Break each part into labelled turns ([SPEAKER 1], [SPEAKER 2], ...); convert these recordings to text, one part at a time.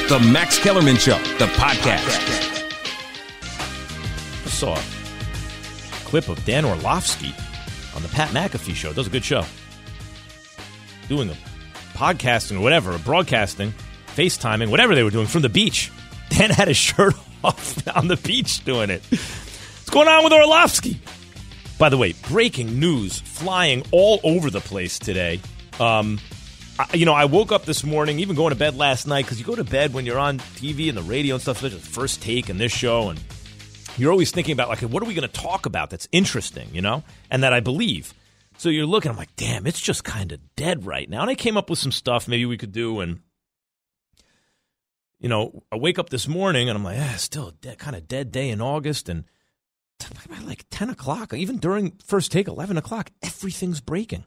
[SPEAKER 1] The Max Kellerman Show, the podcast.
[SPEAKER 2] I saw a clip of Dan Orlovsky on the Pat McAfee show. That was a good show. Doing a podcasting or whatever, broadcasting, FaceTiming, whatever they were doing from the beach. Dan had his shirt off on the beach doing it. What's going on with Orlovsky? By the way, breaking news flying all over the place today. I woke up this morning, even going to bed last night, because you go to bed when you're on TV and the radio and stuff, such as First Take and this show, and you're always thinking about, like, what are we going to talk about that's interesting, and that I believe. So you're looking, I'm like, damn, it's just kind of dead right now. And I came up with some stuff maybe we could do, and, I wake up this morning, and I'm like, still a kind of dead day in August, and by like 10 o'clock, even during First Take, 11 o'clock, everything's breaking.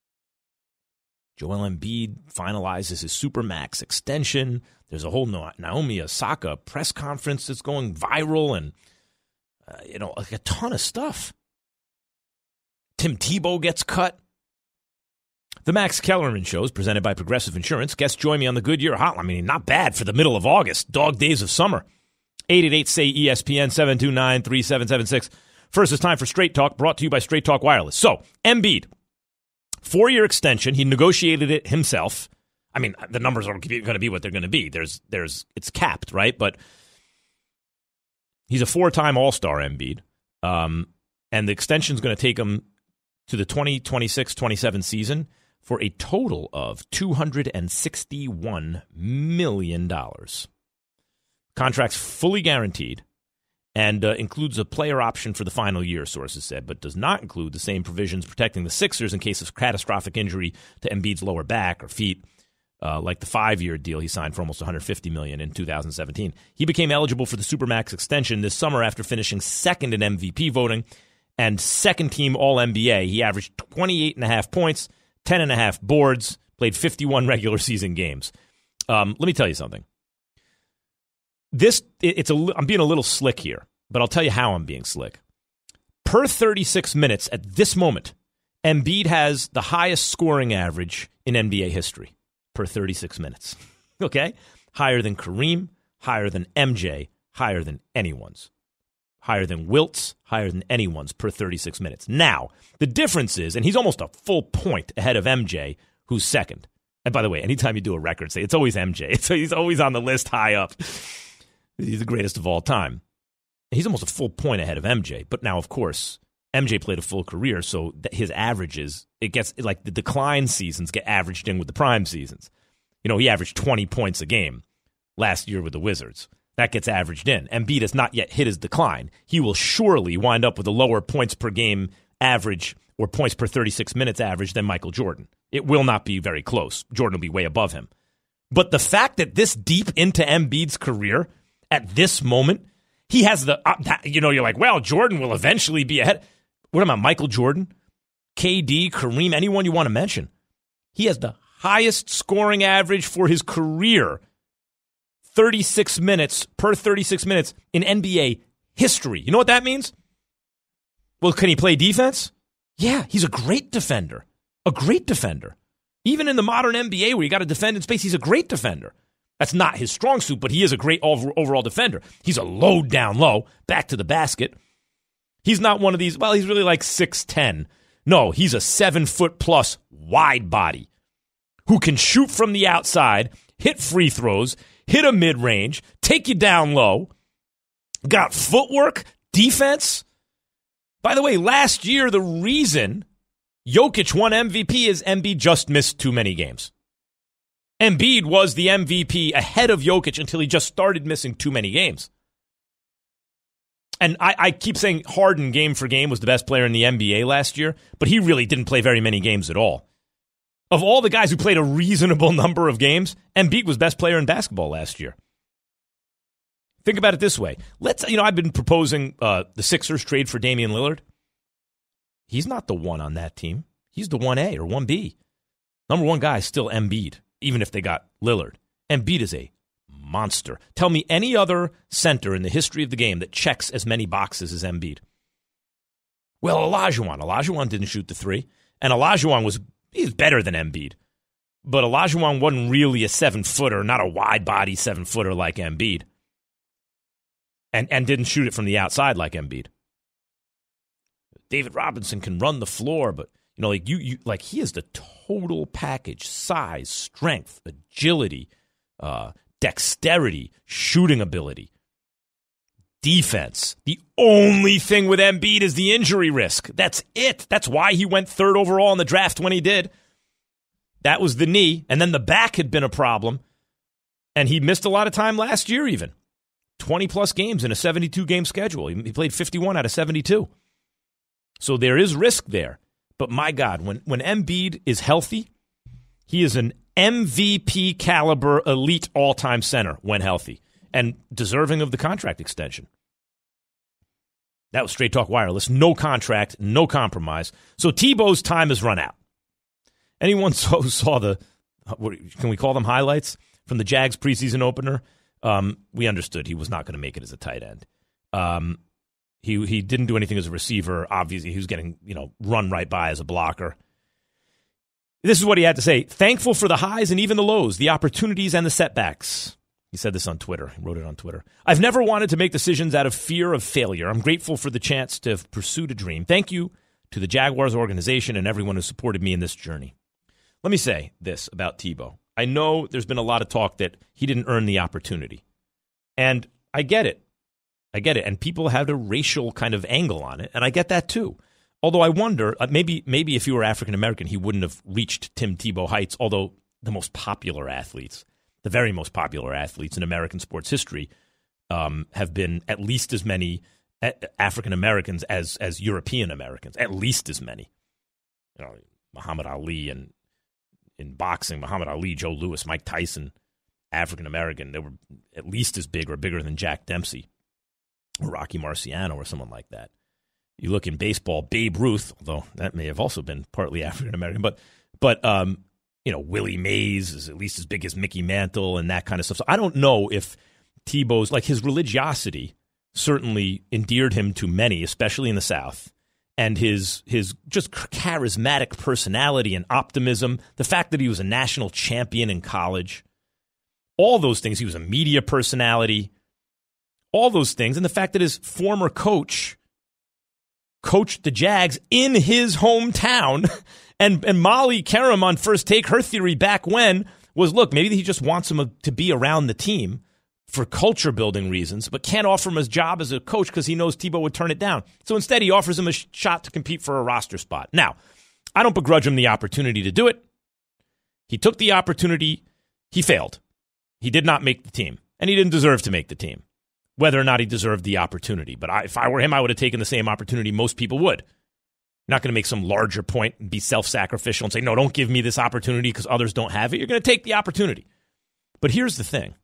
[SPEAKER 2] Joel Embiid finalizes his Supermax extension. There's a whole Naomi Osaka press conference that's going viral, and, like a ton of stuff. Tim Tebow gets cut. The Max Kellerman Show is presented by Progressive Insurance. Guests join me on the Goodyear Hotline. I mean, not bad for the middle of August. Dog days of summer. 888-SAY-ESPN, 729-3776. First, it's time for Straight Talk, brought to you by Straight Talk Wireless. So, Embiid. 4-year extension. He negotiated it himself. I mean, the numbers are going to be what they're going to be. It's capped, right? But he's a 4-time All-Star, Embiid. And the extension is going to take him to the 2026-27 season for a total of $261 million. Contract's fully guaranteed and includes a player option for the final year, sources said, but does not include the same provisions protecting the Sixers in case of catastrophic injury to Embiid's lower back or feet, like the 5-year deal he signed for almost $150 million in 2017. He became eligible for the Supermax extension this summer after finishing second in MVP voting and second-team All-NBA. He averaged 28.5 points, 10.5 boards, played 51 regular season games. Let me tell you something. I'm being a little slick here, but I'll tell you how I'm being slick. Per 36 minutes at this moment, Embiid has the highest scoring average in NBA history per 36 minutes. Okay? Higher than Kareem, higher than MJ, higher than anyone's. Higher than Wilt's, higher than anyone's per 36 minutes. Now, the difference is, and he's almost a full point ahead of MJ, who's second. And by the way, anytime you do a record, say it's always MJ. So he's always on the list high up. He's the greatest of all time. He's almost a full point ahead of MJ. But now, of course, MJ played a full career, so his averages, it gets like the decline seasons get averaged in with the prime seasons. He averaged 20 points a game last year with the Wizards. That gets averaged in. Embiid has not yet hit his decline. He will surely wind up with a lower points per game average or points per 36 minutes average than Michael Jordan. It will not be very close. Jordan will be way above him. But the fact that this deep into Embiid's career, at this moment, he has you're like, well, Jordan will eventually be ahead. What about Michael Jordan, KD, Kareem, anyone you want to mention? He has the highest scoring average for his career, 36 minutes per 36 minutes in NBA history. You know what that means? Well, can he play defense? Yeah, he's a great defender. A great defender. Even in the modern NBA where you got to defend in space, he's a great defender. That's not his strong suit, but he is a great overall defender. He's a load down low, back to the basket. He's not one of these, well, he's really like 6'10". No, he's a 7-foot-plus wide body who can shoot from the outside, hit free throws, hit a mid-range, take you down low, got footwork, defense. By the way, last year, the reason Jokic won MVP is Embiid just missed too many games. Embiid was the MVP ahead of Jokic until he just started missing too many games. And I keep saying Harden game for game was the best player in the NBA last year, but he really didn't play very many games at all. Of all the guys who played a reasonable number of games, Embiid was best player in basketball last year. Think about it this way. I've been proposing the Sixers trade for Damian Lillard. He's not the one on that team. He's the 1A or 1B. Number one guy is still Embiid, even if they got Lillard. Embiid is a monster. Tell me any other center in the history of the game that checks as many boxes as Embiid. Well, Olajuwon. Olajuwon didn't shoot the three, and Olajuwon he's better than Embiid. But Olajuwon wasn't really a 7-footer, not a wide-body 7-footer like Embiid. And didn't shoot it from the outside like Embiid. David Robinson can run the floor, but like he is the total package: size, strength, agility, dexterity, shooting ability, defense. The only thing with Embiid is the injury risk. That's it. That's why he went 3rd overall in the draft when he did. That was the knee, and then the back had been a problem, and he missed a lot of time last year even. 20-plus games in a 72-game schedule. He played 51 out of 72. So there is risk there. But my God, when Embiid is healthy, he is an MVP caliber elite all-time center when healthy and deserving of the contract extension. That was Straight Talk Wireless. No contract, no compromise. So Tebow's time has run out. Anyone saw the, can we call them highlights, from the Jags preseason opener? We understood he was not going to make it as a tight end. He didn't do anything as a receiver. Obviously, he was getting run right by as a blocker. This is what he had to say. Thankful for the highs and even the lows, the opportunities and the setbacks. He said this on Twitter. He wrote it on Twitter. I've never wanted to make decisions out of fear of failure. I'm grateful for the chance to have pursued a dream. Thank you to the Jaguars organization and everyone who supported me in this journey. Let me say this about Tebow. I know there's been a lot of talk that he didn't earn the opportunity. And I get it. And people have a racial kind of angle on it. And I get that too. Although I wonder, maybe if you were African-American, he wouldn't have reached Tim Tebow heights, although the most popular athletes, the very most popular athletes in American sports history have been at least as many African-Americans as European-Americans, at least as many. Muhammad Ali, and in boxing, Muhammad Ali, Joe Louis, Mike Tyson, African-American. They were at least as big or bigger than Jack Dempsey or Rocky Marciano or someone like that. You look in baseball, Babe Ruth, although that may have also been partly African-American, but Willie Mays is at least as big as Mickey Mantle and that kind of stuff. So I don't know if Tebow's, like, his religiosity certainly endeared him to many, especially in the South, and his just charismatic personality and optimism, the fact that he was a national champion in college, all those things, he was a media personality, all those things, and the fact that his former coach coached the Jags in his hometown. And Molly Karam on First Take, her theory back when was, look, maybe he just wants him to be around the team for culture building reasons, but can't offer him his job as a coach because he knows Tebow would turn it down. So instead he offers him a shot to compete for a roster spot. Now, I don't begrudge him the opportunity to do it. He took the opportunity. He failed. He did not make the team, and he didn't deserve to make the team, whether or not he deserved the opportunity. But if I were him, I would have taken the same opportunity most people would. You're not going to make some larger point and be self-sacrificial and say, no, don't give me this opportunity because others don't have it. You're going to take the opportunity. But here's the thing.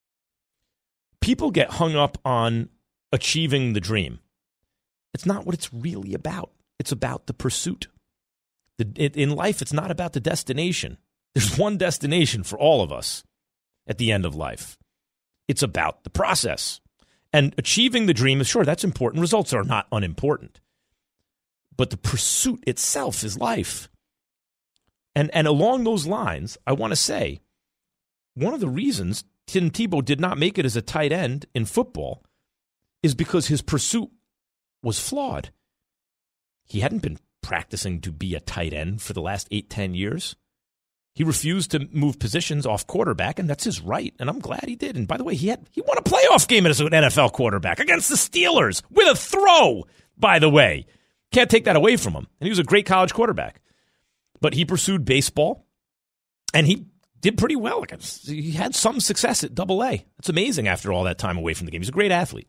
[SPEAKER 2] People get hung up on achieving the dream. It's not what it's really about. It's about the pursuit. In life, it's not about the destination. There's one destination for all of us at the end of life. It's about the process. And achieving the dream is, sure, that's important. Results are not unimportant. But the pursuit itself is life. And along those lines, I want to say, one of the reasons Tim Tebow did not make it as a tight end in football is because his pursuit was flawed. He hadn't been practicing to be a tight end for the last 8-10 years. He refused to move positions off quarterback, and that's his right, and I'm glad he did. And by the way, he won a playoff game as an NFL quarterback against the Steelers with a throw, by the way. Can't take that away from him. And he was a great college quarterback. But he pursued baseball, and he did pretty well. He had some success at Double-A. That's amazing after all that time away from the game. He's a great athlete.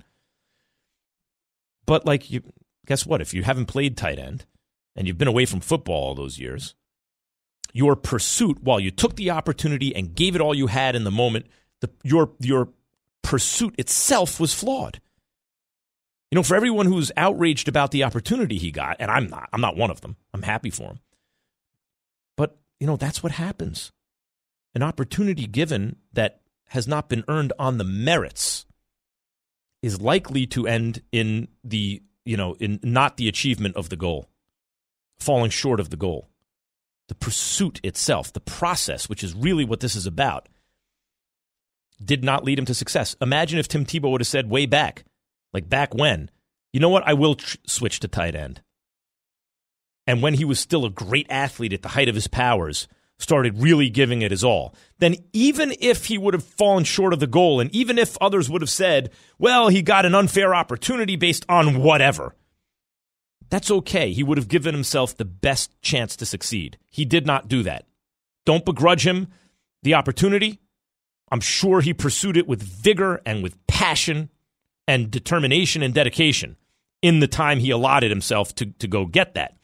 [SPEAKER 2] But guess what? If you haven't played tight end and you've been away from football all those years, your pursuit, while you took the opportunity and gave it all you had in the moment, your pursuit itself was flawed. For everyone who's outraged about the opportunity he got, and I'm not one of them. I'm happy for him. But, that's what happens. An opportunity given that has not been earned on the merits is likely to end in in not the achievement of the goal, falling short of the goal. the pursuit itself, the process, which is really what this is about, did not lead him to success. Imagine if Tim Tebow would have said way back, like back when, you know what, I will switch to tight end. And when he was still a great athlete at the height of his powers, started really giving it his all, then even if he would have fallen short of the goal, and even if others would have said, well, he got an unfair opportunity based on whatever, that's okay. He would have given himself the best chance to succeed. He did not do that. Don't begrudge him the opportunity. I'm sure he pursued it with vigor and with passion and determination and dedication in the time he allotted himself to go get that.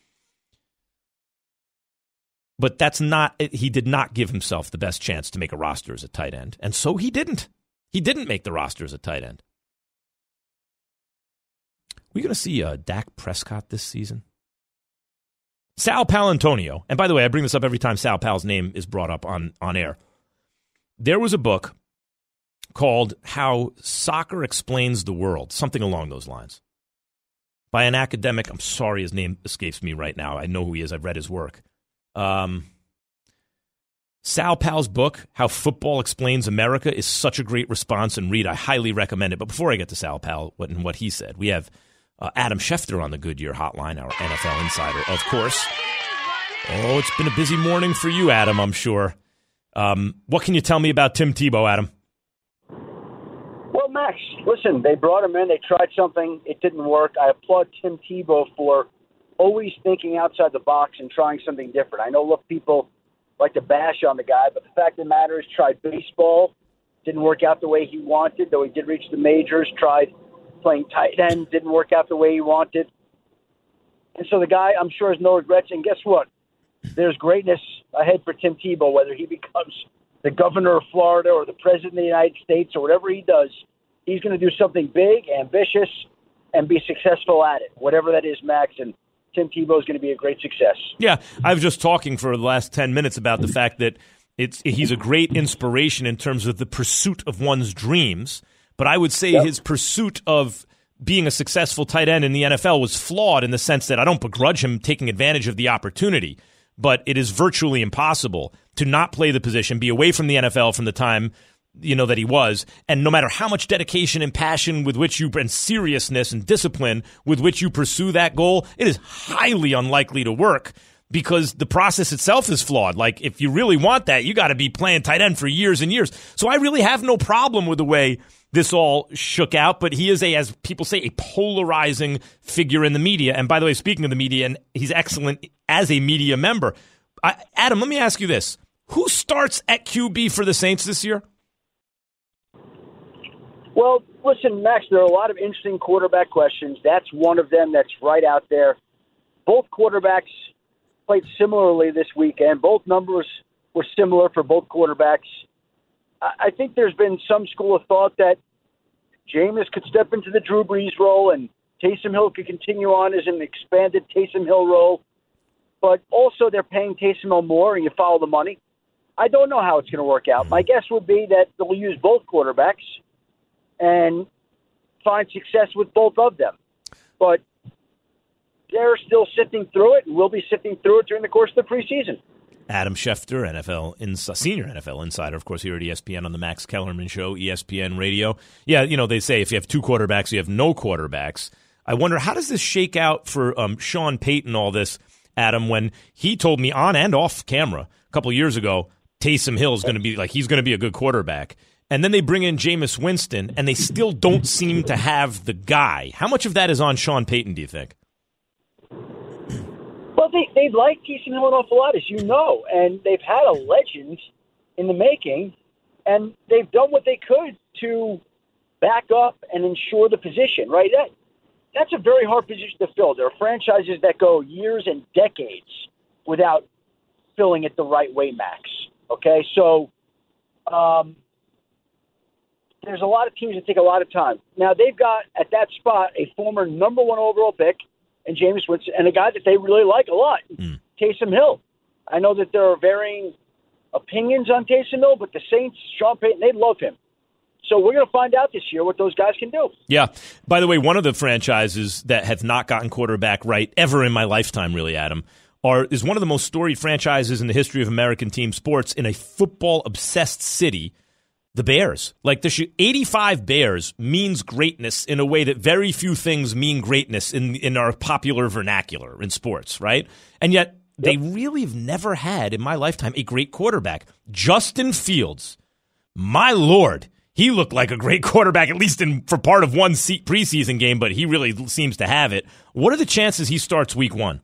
[SPEAKER 2] But he did not give himself the best chance to make a roster as a tight end. And so he didn't. He didn't make the roster as a tight end. We're going to see Dak Prescott this season. Sal Paolantonio, and by the way, I bring this up every time Sal Pal's name is brought up on air. There was a book called How Soccer Explains the World, something along those lines, by an academic. I'm sorry his name escapes me right now. I know who he is. I've read his work. Sal Pal's book, How Football Explains America, is such a great response and read. I highly recommend it. But before I get to Sal Pal and what he said, we have Adam Schefter on the Goodyear Hotline, our NFL insider, of course. Oh, it's been a busy morning for you, Adam, I'm sure. What can you tell me about Tim Tebow, Adam?
[SPEAKER 3] Well, Max, listen, they brought him in. They tried something. It didn't work. I applaud Tim Tebow for always thinking outside the box and trying something different. I know, look, people like to bash on the guy, but the fact of the matter is, tried baseball, didn't work out the way he wanted, though he did reach the majors, tried playing tight end, didn't work out the way he wanted. And so the guy, I'm sure, has no regrets. And guess what? There's greatness ahead for Tim Tebow, whether he becomes the governor of Florida or the president of the United States or whatever he does. He's going to do something big, ambitious, and be successful at it, whatever that is, Max. And Tim Tebow is going to be a great success.
[SPEAKER 2] Yeah, I was just talking for the last 10 minutes about the fact that he's a great inspiration in terms of the pursuit of one's dreams. But I would say his pursuit of being a successful tight end in the NFL was flawed in the sense that I don't begrudge him taking advantage of the opportunity, but it is virtually impossible to not play the position, be away from the NFL from the time that he was, and no matter how much dedication and passion with which and seriousness and discipline with which you pursue that goal, it is highly unlikely to work because the process itself is flawed. Like, if you really want that, you got to be playing tight end for years and years. So I really have no problem with the way this all shook out, but he is as people say, a polarizing figure in the media. And by the way, speaking of the media, and he's excellent as a media member. Adam, let me ask you this. Who starts at QB for the Saints this year?
[SPEAKER 3] Well, listen, Max, there are a lot of interesting quarterback questions. That's one of them that's right out there. Both quarterbacks played similarly this weekend. Both numbers were similar for both quarterbacks. I think there's been some school of thought that Jameis could step into the Drew Brees role and Taysom Hill could continue on as an expanded Taysom Hill role. But also they're paying Taysom Hill more, and you follow the money. I don't know how it's going to work out. My guess would be that they'll use both quarterbacks and find success with both of them. But they're still sifting through it, and we'll be sifting through it during the course of the preseason.
[SPEAKER 2] Adam Schefter, senior NFL insider, of course, here at ESPN on the Max Kellerman Show, ESPN Radio. Yeah, they say if you have two quarterbacks, you have no quarterbacks. I wonder, how does this shake out for Sean Payton, all this, Adam, when he told me on and off camera a couple of years ago, Taysom Hill is going to be he's going to be a good quarterback. And then they bring in Jameis Winston, and they still don't seem to have the guy. How much of that is on Sean Payton, do you think?
[SPEAKER 3] Well, they like Taysom Hill an awful lot, as you know, and they've had a legend in the making, and they've done what they could to back up and ensure the position, right? That's a very hard position to fill. There are franchises that go years and decades without filling it the right way, Max. Okay, so there's a lot of teams that take a lot of time. Now, they've got, at that spot, a former number one overall pick, and Jameis Winston, and a guy that they really like a lot, Taysom Hill. I know that there are varying opinions on Taysom Hill, but the Saints, Sean Payton, they love him. So we're going to find out this year what those guys can do.
[SPEAKER 2] Yeah. By the way, one of the franchises that have not gotten quarterback right ever in my lifetime, really, Adam, is one of the most storied franchises in the history of American team sports in a football-obsessed city, the Bears. Like, the 85 Bears means greatness in a way that very few things mean greatness in our popular vernacular in sports, right? And yet, they really have never had, in my lifetime, a great quarterback. Justin Fields, my Lord, he looked like a great quarterback, at least for part of one preseason game, but he really seems to have it. What are the chances he starts week 1?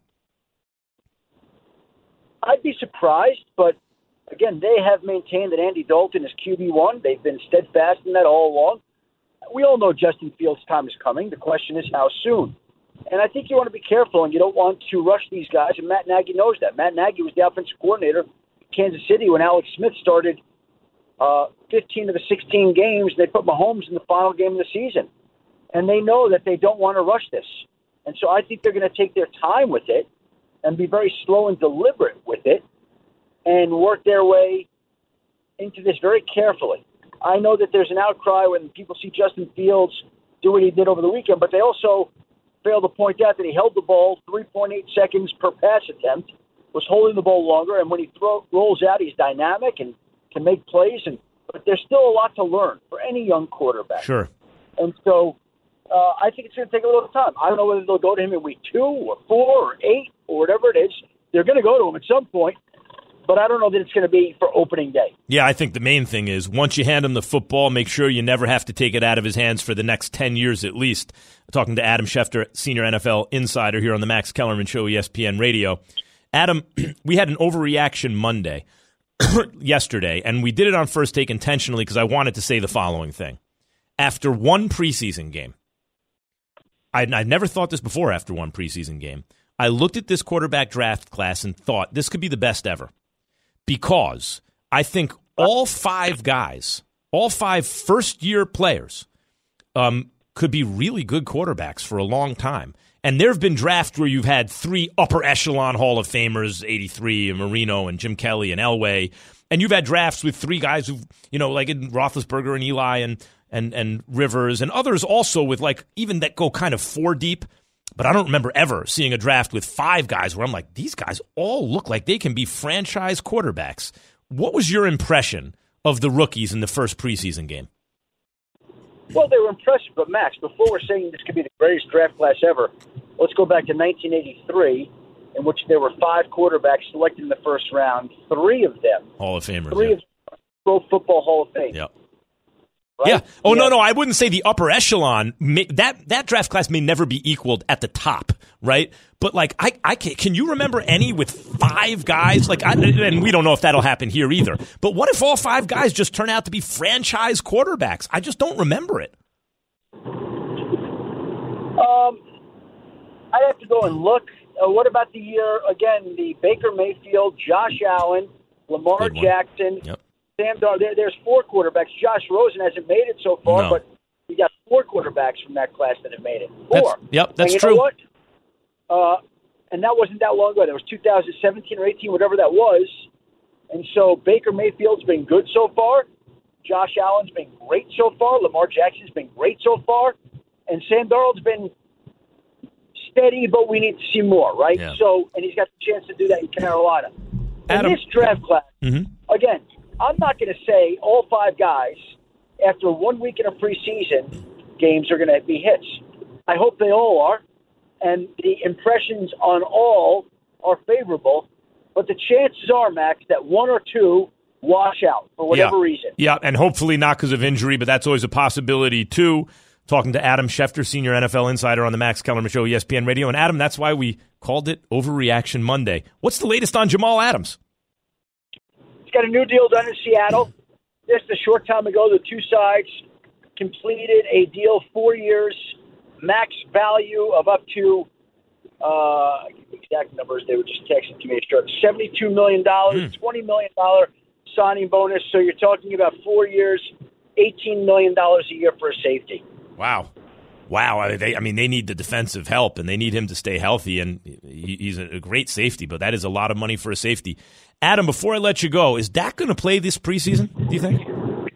[SPEAKER 3] I'd be surprised, but again, they have maintained that Andy Dalton is QB1. They've been steadfast in that all along. We all know Justin Fields' time is coming. The question is how soon. And I think you want to be careful, and you don't want to rush these guys, and Matt Nagy knows that. Matt Nagy was the offensive coordinator in Kansas City when Alex Smith started 15 of the 16 games. They put Mahomes in the final game of the season. And they know that they don't want to rush this. And so I think they're going to take their time with it and be very slow and deliberate with it and work their way into this very carefully. I know that there's an outcry when people see Justin Fields do what he did over the weekend, but they also fail to point out that he held the ball 3.8 seconds per pass attempt, was holding the ball longer, and when he rolls out, he's dynamic and can make plays. But there's still a lot to learn for any young quarterback.
[SPEAKER 2] Sure.
[SPEAKER 3] And so I think it's going to take a little time. I don't know whether they'll go to him in week 2 or 4 or 8 or whatever it is. They're going to go to him at some point. But I don't know that it's going to be for opening day.
[SPEAKER 2] Yeah, I think the main thing is once you hand him the football, make sure you never have to take it out of his hands for the next 10 years at least. Talking to Adam Schefter, senior NFL insider here on the Max Kellerman Show, ESPN Radio. Adam, we had an overreaction Monday yesterday, and we did it on First Take intentionally because I wanted to say the following thing. After one preseason game, I'd never thought this before after one preseason game, I looked at this quarterback draft class and thought this could be the best ever. Because I think all 5 guys, all 5 first-year players could be really good quarterbacks for a long time. And there have been drafts where you've had 3 upper-echelon Hall of Famers, 83, and Marino, and Jim Kelly, and Elway. And you've had drafts with 3 guys who, like in Roethlisberger and Eli and Rivers, and others also with, even that go kind of 4 deep. But I don't remember ever seeing a draft with 5 guys where I'm like, these guys all look like they can be franchise quarterbacks. What was your impression of the rookies in the first preseason game?
[SPEAKER 3] Well, they were impressive, but Max, before we're saying this could be the greatest draft class ever, let's go back to 1983, in which there were 5 quarterbacks selected in the first round, 3 of them.
[SPEAKER 2] Hall of Famers.
[SPEAKER 3] 3 of them Pro Football Hall of Fame.
[SPEAKER 2] Yep.
[SPEAKER 3] Right?
[SPEAKER 2] Yeah. Oh, yeah. No, I wouldn't say the upper echelon. That draft class may never be equaled at the top, right? But, I can you remember any with 5 guys? And we don't know if that'll happen here either. But what if all 5 guys just turn out to be franchise quarterbacks? I just don't remember it.
[SPEAKER 3] I'd have to go and look. What about the year, again, the Baker Mayfield, Josh Allen, Lamar Jackson,
[SPEAKER 2] Yep.
[SPEAKER 3] Sam Darnold? There's 4 quarterbacks. Josh Rosen hasn't made it so far, but you got 4 quarterbacks from that class that have made it. 4.
[SPEAKER 2] That's true.
[SPEAKER 3] Know what? And that wasn't that long ago. That was 2017 or 18, whatever that was. And so Baker Mayfield's been good so far. Josh Allen's been great so far. Lamar Jackson's been great so far. And Sam Darnold's been steady, but we need to see more, right?
[SPEAKER 2] Yeah.
[SPEAKER 3] So, and he's got the chance to do that in Carolina.
[SPEAKER 2] Adam,
[SPEAKER 3] in this draft class, again, I'm not going to say all 5 guys after 1 week in a preseason games are going to be hits. I hope they all are, and the impressions on all are favorable, but the chances are, Max, that 1 or 2 wash out for whatever reason.
[SPEAKER 2] Yeah, and hopefully not because of injury, but that's always a possibility too. Talking to Adam Schefter, senior NFL insider on the Max Kellerman Show, ESPN Radio. And Adam, that's why we called it Overreaction Monday. What's the latest on Jamal Adams?
[SPEAKER 3] He's got a new deal done in Seattle. Just a short time ago, the 2 sides completed a deal, 4 years, max value of up to, exact numbers, they were just texting to me, $72 million, $20 million signing bonus. So you're talking about 4 years, $18 million a year for a safety.
[SPEAKER 2] Wow. They need the defensive help, and they need him to stay healthy, and he's a great safety, but that is a lot of money for a safety. Adam, before I let you go, is Dak going to play this preseason, do you think?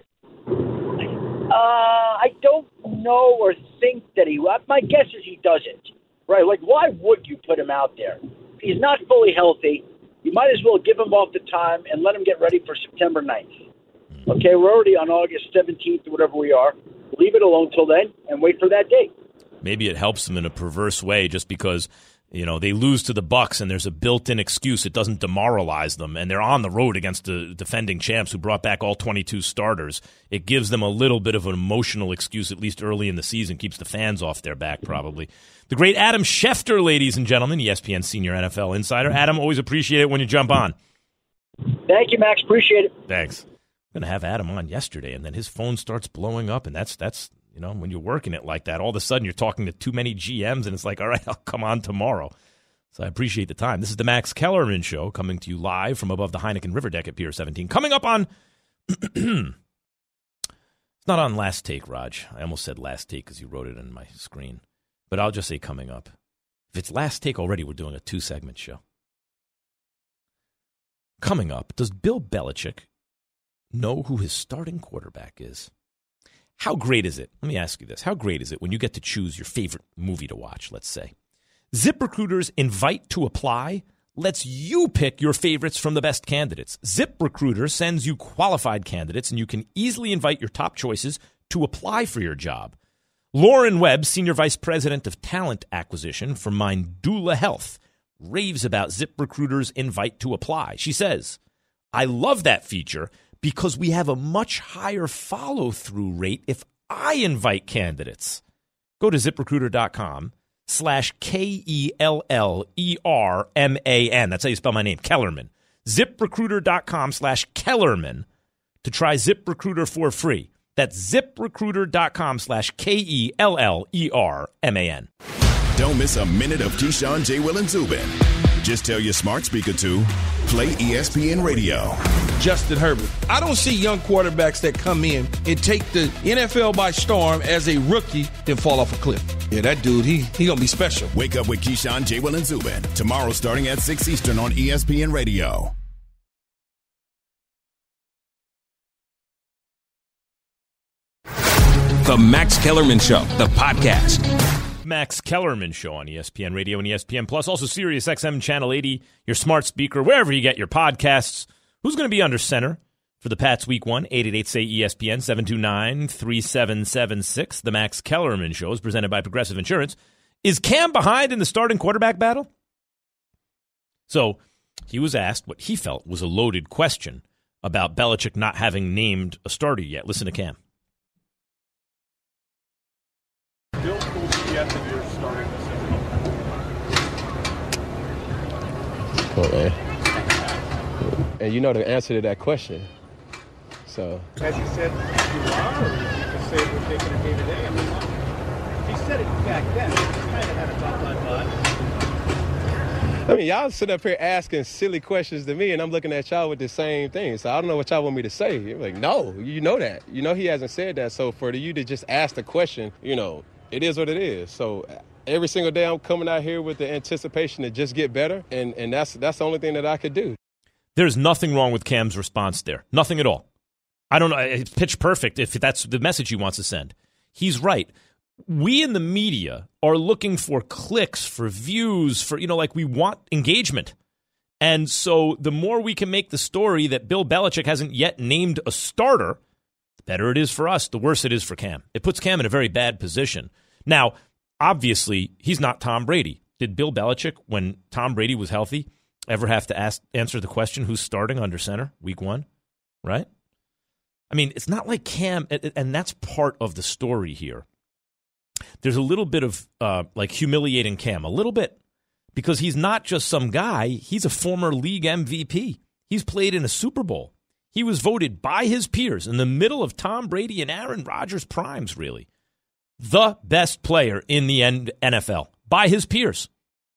[SPEAKER 3] I don't know or think that he will. My guess is he doesn't. Right? Why would you put him out there? he's not fully healthy, you might as well give him off the time and let him get ready for September 9th. Okay, we're already on August 17th or whatever we are. Leave it alone till then and wait for that date.
[SPEAKER 2] Maybe it helps them in a perverse way just because, they lose to the Bucs and there's a built-in excuse. It doesn't demoralize them, and they're on the road against the defending champs who brought back all 22 starters. It gives them a little bit of an emotional excuse, at least early in the season, keeps the fans off their back probably. The great Adam Schefter, ladies and gentlemen, ESPN senior NFL insider. Adam, always appreciate it when you jump on.
[SPEAKER 3] Thank you, Max. Appreciate it.
[SPEAKER 2] Thanks. I'm going to have Adam on yesterday, and then his phone starts blowing up, and that's when you're working it like that, all of a sudden you're talking to too many GMs, and it's like, all right, I'll come on tomorrow. So I appreciate the time. This is the Max Kellerman Show, coming to you live from above the Heineken River Deck at Pier 17. Coming up on it's not on Last Take, Raj. I almost said Last Take because you wrote it on my screen. But I'll just say coming up. If it's Last Take already, we're doing a 2-segment show. Coming up, does Bill Belichick know who his starting quarterback is? How great is it? Let me ask you this. How great is it when you get to choose your favorite movie to watch, let's say? ZipRecruiter's Invite to Apply lets you pick your favorites from the best candidates. ZipRecruiter sends you qualified candidates, and you can easily invite your top choices to apply for your job. Lauren Webb, Senior Vice President of Talent Acquisition for Mindula Health, raves about ZipRecruiter's Invite to Apply. She says, I love that feature because we have a much higher follow-through rate if I invite candidates. Go to ZipRecruiter.com/KELLERMAN. That's how you spell my name, Kellerman. ZipRecruiter.com/Kellerman to try ZipRecruiter for free. That's ZipRecruiter.com/KELLERMAN.
[SPEAKER 4] Don't miss a minute of Keyshawn, J. Will, and Zubin. Just tell your smart speaker to play ESPN Radio.
[SPEAKER 5] Justin Herbert. I don't see young quarterbacks that come in and take the NFL by storm as a rookie then fall off a cliff. Yeah, that dude, he gonna be special.
[SPEAKER 4] Wake up with Keyshawn, J. Will, and Zubin. Tomorrow starting at 6 Eastern on ESPN Radio.
[SPEAKER 1] The Max Kellerman Show, the podcast.
[SPEAKER 2] Max Kellerman Show on ESPN Radio and ESPN Plus, also Sirius XM Channel 80, your smart speaker, wherever you get your podcasts. Who's going to be under center for the Pats Week 1? 888-SAY-ESPN, 729-3776. The Max Kellerman Show is presented by Progressive Insurance. Is Cam behind in the starting quarterback battle? So he was asked what he felt was a loaded question about Belichick not having named a starter yet. Listen to Cam.
[SPEAKER 6] Bill told you yesterday you're starting this season.
[SPEAKER 7] Okay. And you know the answer to that question. So.
[SPEAKER 6] Has he said you are, or you can say we're taking it day to day? I mean, he said it back then. He kind of had a top line vibe.
[SPEAKER 7] I mean, y'all sit up here asking silly questions to me, and I'm looking at y'all with the same thing. So I don't know what y'all want me to say. You're like, no, you know that. You know he hasn't said that. So for you to just ask the question, it is what it is. So every single day I'm coming out here with the anticipation to just get better, and that's the only thing that I could do.
[SPEAKER 2] There's nothing wrong with Cam's response there. Nothing at all. I don't know. It's pitch perfect if that's the message he wants to send. He's right. We in the media are looking for clicks, for views, for, we want engagement. And so the more we can make the story that Bill Belichick hasn't yet named a starter, the better it is for us, the worse it is for Cam. It puts Cam in a very bad position. Now, obviously, he's not Tom Brady. Did Bill Belichick, when Tom Brady was healthy, ever have to answer the question, who's starting under center Week 1, right? I mean, it's not like Cam, and that's part of the story here. There's a little bit of humiliating Cam, a little bit, because he's not just some guy. He's a former league MVP. He's played in a Super Bowl. He was voted by his peers in the middle of Tom Brady and Aaron Rodgers' primes, really, the best player in the NFL by his peers.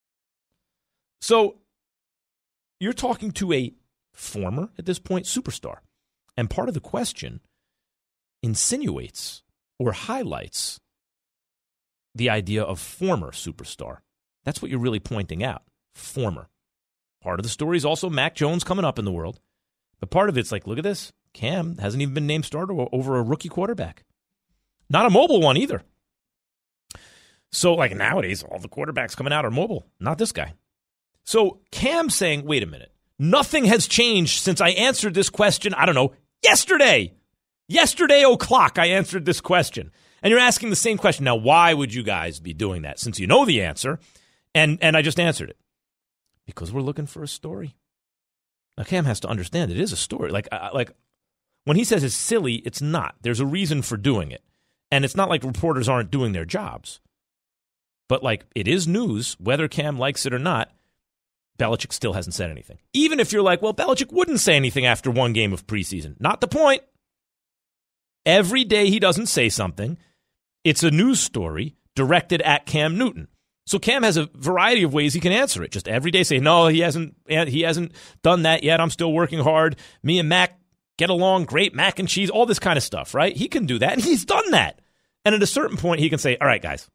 [SPEAKER 2] So you're talking to a former, at this point, superstar. And part of the question insinuates or highlights the idea of former superstar. That's what you're really pointing out, former. Part of the story is also Mac Jones coming up in the world. But part of it's like, look at this. Cam hasn't even been named starter over a rookie quarterback. Not a mobile one either. So nowadays, all the quarterbacks coming out are mobile. Not this guy. So Cam saying, wait a minute, nothing has changed since I answered this question, I don't know, yesterday. Yesterday o'clock, I answered this question. And you're asking the same question. Now, why would you guys be doing that since you know the answer? And I just answered it. Because we're looking for a story. Now, Cam has to understand it is a story. Like when he says it's silly, it's not. There's a reason for doing it. And it's not like reporters aren't doing their jobs. But, like, it is news, whether Cam likes it or not. Belichick still hasn't said anything. Even if you're like, well, Belichick wouldn't say anything after one game of preseason. Not the point. Every day he doesn't say something, it's a news story directed at Cam Newton. So Cam has a variety of ways he can answer it. Just every day say, no, he hasn't done that yet. I'm still working hard. Me and Mac get along great, mac and cheese, all this kind of stuff, right? He can do that, and he's done that. And at a certain point, he can say, all right, guys,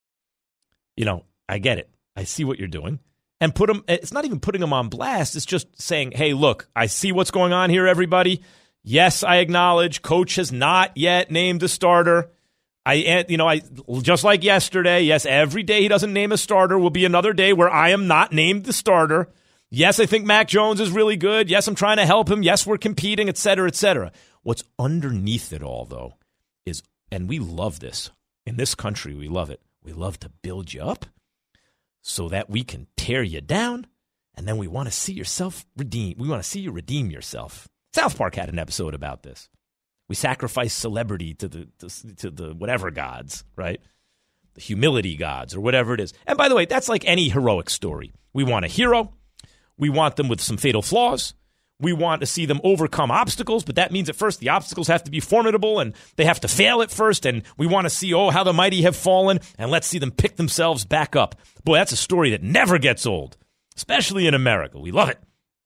[SPEAKER 2] I get it. I see what you're doing. And it's not even putting him on blast. It's just saying, hey, look, I see what's going on here, everybody. Yes, I acknowledge coach has not yet named a starter. I just like yesterday, yes, every day he doesn't name a starter will be another day where I am not named the starter. Yes, I think Mac Jones is really good. Yes, I'm trying to help him. Yes, we're competing, et cetera, et cetera. What's underneath it all, though, is, and we love this. In this country, we love it. We love to build you up so that we can tear you down, and then we want to see yourself redeem. We want to see you redeem yourself. South Park had an episode about this. We sacrifice celebrity to the whatever gods, right? The humility gods or whatever it is. And by the way, that's like any heroic story. We want a hero. We want them with some fatal flaws. We want to see them overcome obstacles, but that means at first the obstacles have to be formidable and they have to fail at first. And we want to see, how the mighty have fallen, and let's see them pick themselves back up. Boy, that's a story that never gets old, especially in America. We love it.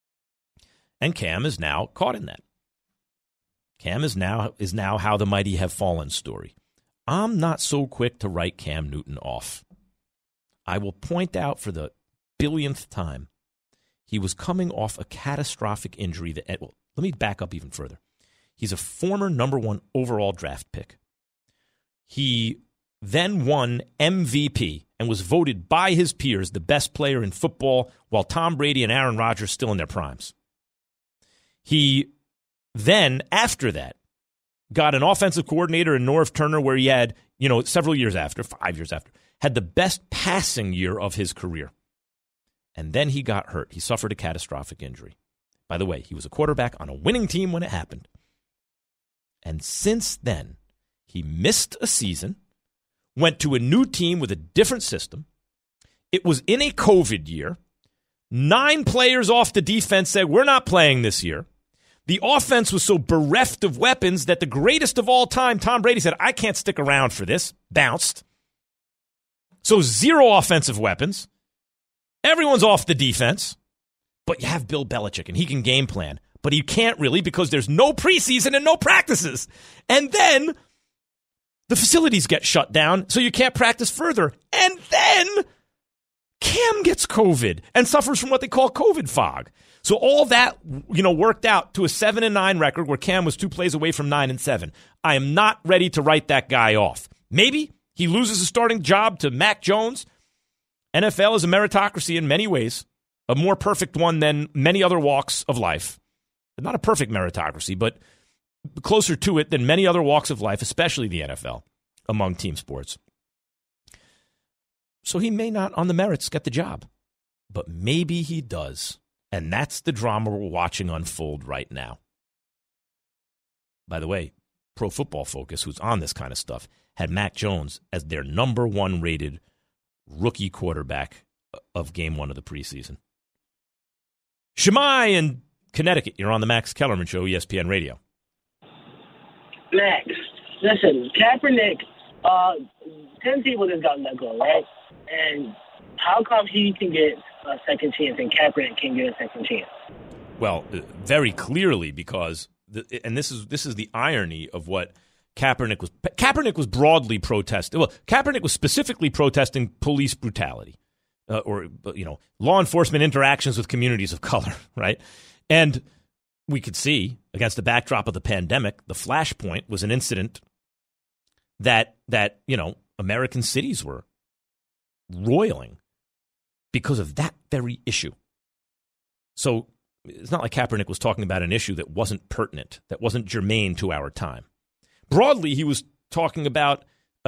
[SPEAKER 2] And Cam is now caught in that. Cam is now how the mighty have fallen story. I'm not so quick to write Cam Newton off. I will point out for the billionth time, he was coming off a catastrophic injury. Let me back up even further. He's a former number 1 overall draft pick. He then won MVP and was voted by his peers the best player in football while Tom Brady and Aaron Rodgers still in their primes. He then, after that, got an offensive coordinator in Norv Turner where he had, several years after, 5 years after, had the best passing year of his career. And then he got hurt. He suffered a catastrophic injury. By the way, he was a quarterback on a winning team when it happened. And since then, he missed a season, went to a new team with a different system. It was in a COVID year. 9 players off the defense said, we're not playing this year. The offense was so bereft of weapons that the greatest of all time, Tom Brady, said, I can't stick around for this. Bounced. So 0 offensive weapons. Everyone's off the defense. But you have Bill Belichick, and he can game plan. But he can't really because there's no preseason and no practices. And then the facilities get shut down, so you can't practice further. And then Cam gets COVID and suffers from what they call COVID fog. So all that, worked out to a 7-9 record where Cam was 2 plays away from 9-7. I am not ready to write that guy off. Maybe he loses a starting job to Mac Jones. NFL is a meritocracy in many ways, a more perfect one than many other walks of life. Not a perfect meritocracy, but closer to it than many other walks of life, especially the NFL, among team sports. So he may not, on the merits, get the job. But maybe he does. And that's the drama we're watching unfold right now. By the way, Pro Football Focus, who's on this kind of stuff, had Mac Jones as their number 1 rated rookie quarterback of game 1 of the preseason. Shemai in Connecticut, you're on the Max Kellerman Show, ESPN Radio.
[SPEAKER 8] Max, listen, Kaepernick, 10 people just got let go, right? And how come he can get a second chance and Kaepernick can get a second chance?
[SPEAKER 2] Well, very clearly because, and this is the irony of what Kaepernick was. Kaepernick was broadly protesting. Well, Kaepernick was specifically protesting police brutality, or law enforcement interactions with communities of color, right? And we could see against the backdrop of the pandemic, the Flashpoint was an incident that American cities were roiling because of that very issue. So it's not like Kaepernick was talking about an issue that wasn't pertinent, that wasn't germane to our time. Broadly, he was talking about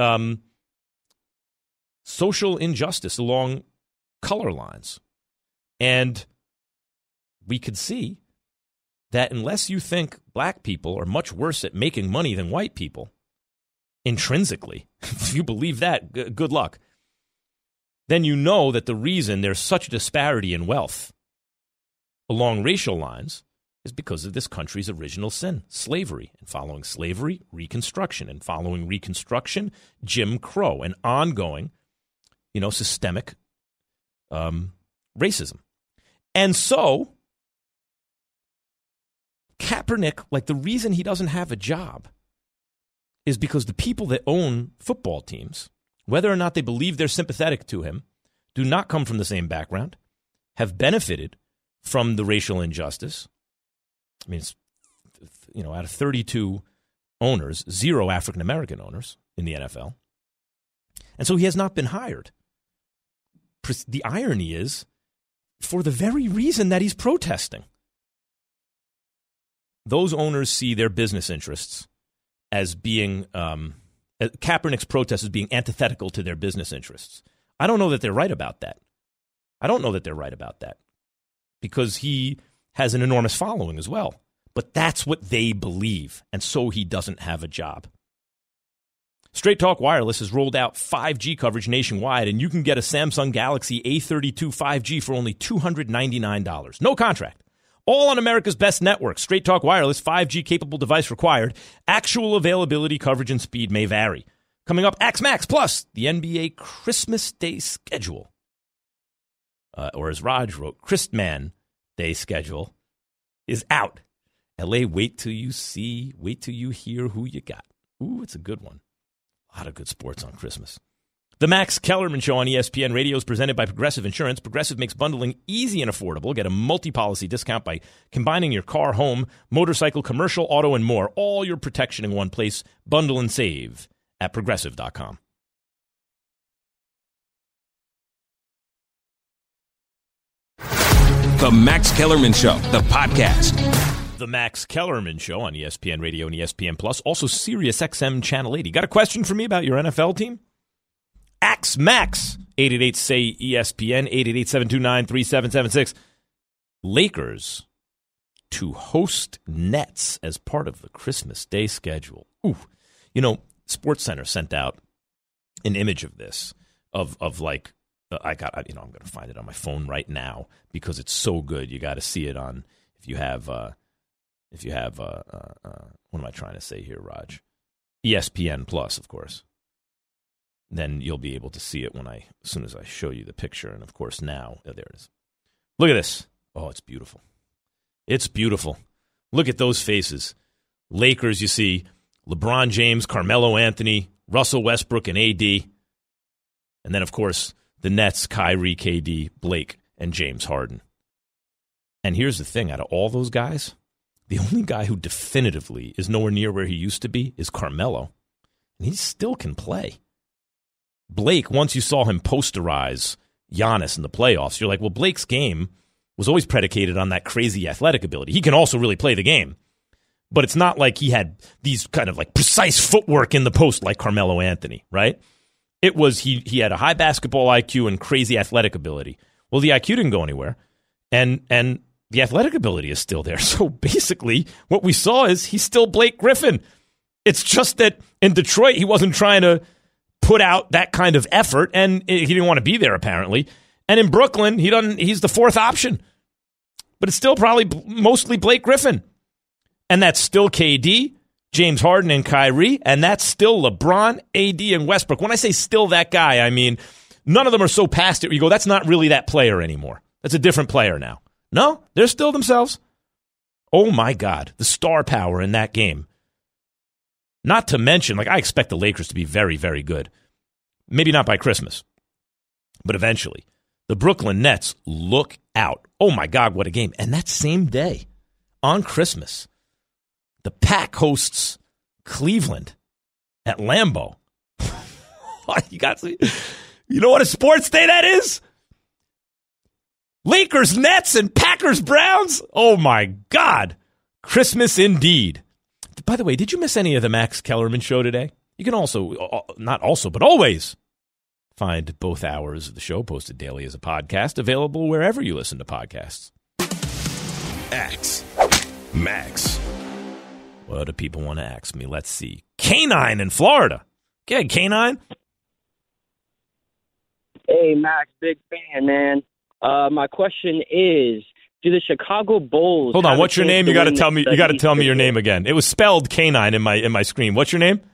[SPEAKER 2] social injustice along color lines. And we could see that unless you think black people are much worse at making money than white people, intrinsically, if you believe that, good luck, then you know that the reason there's such a disparity in wealth along racial lines is because of this country's original sin, slavery. And following slavery, Reconstruction. And following Reconstruction, Jim Crow, and ongoing, systemic racism. And so Kaepernick, like, the reason he doesn't have a job is because the people that own football teams, whether or not they believe they're sympathetic to him, do not come from the same background, have benefited from the racial injustice. I mean, it's, out of 32 owners, 0 African-American owners in the NFL. And so he has not been hired. The irony is, for the very reason that he's protesting. Those owners see their business interests as being, Kaepernick's protest as being antithetical to their business interests. I don't know that they're right about that. Because he has an enormous following as well. But that's what they believe, and so he doesn't have a job. Straight Talk Wireless has rolled out 5G coverage nationwide, and you can get a Samsung Galaxy A32 5G for only $299. No contract. All on America's best network. Straight Talk Wireless, 5G-capable device required. Actual availability, coverage, and speed may vary. Coming up, X Max Plus, the NBA Christmas Day schedule. Or as Raj wrote, Christman Day schedule is out. LA, wait till you hear who you got. Ooh, it's a good one. A lot of good sports on Christmas. The Max Kellerman Show on ESPN Radio is presented by Progressive Insurance. Progressive makes bundling easy and affordable. Get a multi-policy discount by combining your car, home, motorcycle, commercial, auto, and more. All your protection in one place. Bundle and save at Progressive.com.
[SPEAKER 1] The Max Kellerman Show, the podcast.
[SPEAKER 2] The Max Kellerman Show on ESPN Radio and ESPN Plus. Also Sirius XM Channel 80. Got a question for me about your NFL team? Ax Max, 888-SAY-ESPN, 888-729-3776. Lakers to host Nets as part of the Christmas Day schedule. Ooh. SportsCenter sent out an image of this, of like, I'm going to find it on my phone right now because it's so good. You got to see it on, if you have, what am I trying to say here, Raj? ESPN Plus, of course. Then you'll be able to see it as soon as I show you the picture. And of course now, there it is. Look at this. Oh, it's beautiful. It's beautiful. Look at those faces. Lakers, you see LeBron James, Carmelo Anthony, Russell Westbrook, and AD. And then, of course, the Nets, Kyrie, KD, Blake, and James Harden. And here's the thing. Out of all those guys, the only guy who definitively is nowhere near where he used to be is Carmelo. And he still can play. Blake, once you saw him posterize Giannis in the playoffs, you're like, well, Blake's game was always predicated on that crazy athletic ability. He can also really play the game. But it's not like he had these kind of like precise footwork in the post like Carmelo Anthony, right? It was he had a high basketball IQ and crazy athletic ability. Well, the IQ didn't go anywhere. And the athletic ability is still there. So basically, what we saw is he's still Blake Griffin. It's just that in Detroit, he wasn't trying to put out that kind of effort, and he didn't want to be there, apparently. And in Brooklyn, he's the fourth option. But it's still probably mostly Blake Griffin. And that's still KD, James Harden, and Kyrie, and that's still LeBron, AD, and Westbrook. When I say still that guy, I mean none of them are so past it where you go, that's not really that player anymore. That's a different player now. No, they're still themselves. Oh, my God, the star power in that game. Not to mention, I expect the Lakers to be very, very good. Maybe not by Christmas, but eventually. The Brooklyn Nets, look out. Oh, my God, what a game. And that same day, on Christmas, the Pack hosts Cleveland at Lambeau. You know what a sports day that is? Lakers, Nets, and Packers, Browns. Oh, my God. Christmas indeed. By the way, did you miss any of the Max Kellerman show today? You can but always find both hours of the show posted daily as a podcast, available wherever you listen to podcasts.
[SPEAKER 4] Max.
[SPEAKER 2] What do people want to ask me? Let's see. Canine in Florida. Okay, Canine.
[SPEAKER 9] Hey, Max, big fan, man. My question is, do the Chicago Bulls...
[SPEAKER 2] Hold on, what's your name? You got to tell me. You got to tell me your name again. It was spelled Canine in my screen. What's your name?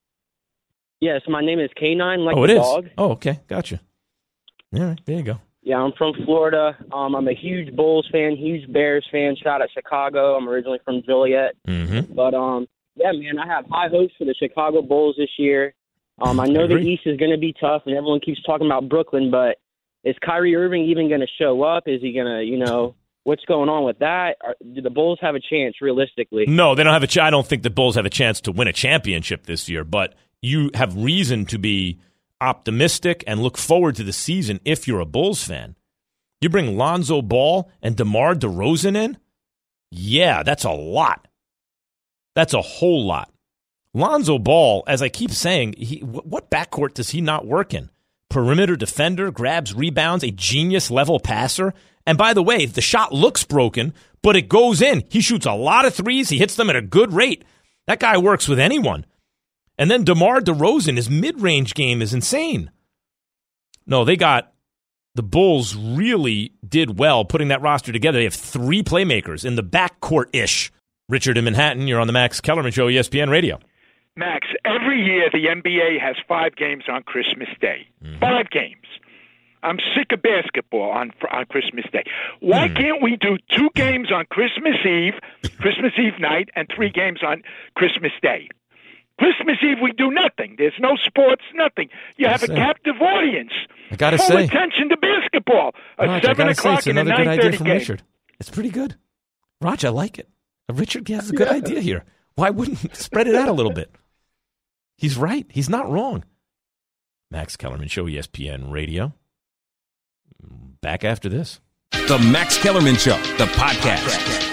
[SPEAKER 9] Yes, my name is Canine, like
[SPEAKER 2] the
[SPEAKER 9] dog.
[SPEAKER 2] Oh, okay, gotcha. All right, there you go.
[SPEAKER 9] Yeah, I'm from Florida. I'm a huge Bulls fan, huge Bears fan. Shout out Chicago. I'm originally from Joliet.
[SPEAKER 2] Mm-hmm.
[SPEAKER 9] But, yeah, man, I have high hopes for the Chicago Bulls this year. I know the East is going to be tough, and everyone keeps talking about Brooklyn, but is Kyrie Irving even going to show up? Is he going to, what's going on with that? Do the Bulls have a chance realistically?
[SPEAKER 2] No, they don't have I don't think the Bulls have a chance to win a championship this year, but you have reason to be optimistic and look forward to the season if you're a Bulls fan. You bring Lonzo Ball and DeMar DeRozan in? Yeah, that's a lot. That's a whole lot. Lonzo Ball, as I keep saying, what backcourt does he not work in? Perimeter defender, grabs rebounds, a genius-level passer. And by the way, the shot looks broken, but it goes in. He shoots a lot of threes. He hits them at a good rate. That guy works with anyone. And then DeMar DeRozan, his mid-range game is insane. No, the Bulls really did well putting that roster together. They have 3 playmakers in the backcourt-ish. Richard in Manhattan, you're on the Max Kellerman Show, ESPN Radio.
[SPEAKER 10] Max, every year the NBA has 5 games on Christmas Day. 5 games. I'm sick of basketball on Christmas Day. Why can't we do 2 games on Christmas Eve night, and 3 games on Christmas Day? Christmas Eve, we do nothing. There's no sports, nothing. You have a captive audience.
[SPEAKER 2] I gotta
[SPEAKER 10] Full
[SPEAKER 2] say,
[SPEAKER 10] attention to basketball.
[SPEAKER 2] Raj,
[SPEAKER 10] 7 o'clock in the 9:30
[SPEAKER 2] game. It's another good idea from
[SPEAKER 10] game.
[SPEAKER 2] Richard. It's pretty good. Raj, I like it. Richard has a good idea here. Why wouldn't spread it out a little bit? He's right. He's not wrong. Max Kellerman Show, ESPN Radio. Back after this.
[SPEAKER 1] The Max Kellerman Show, the podcast.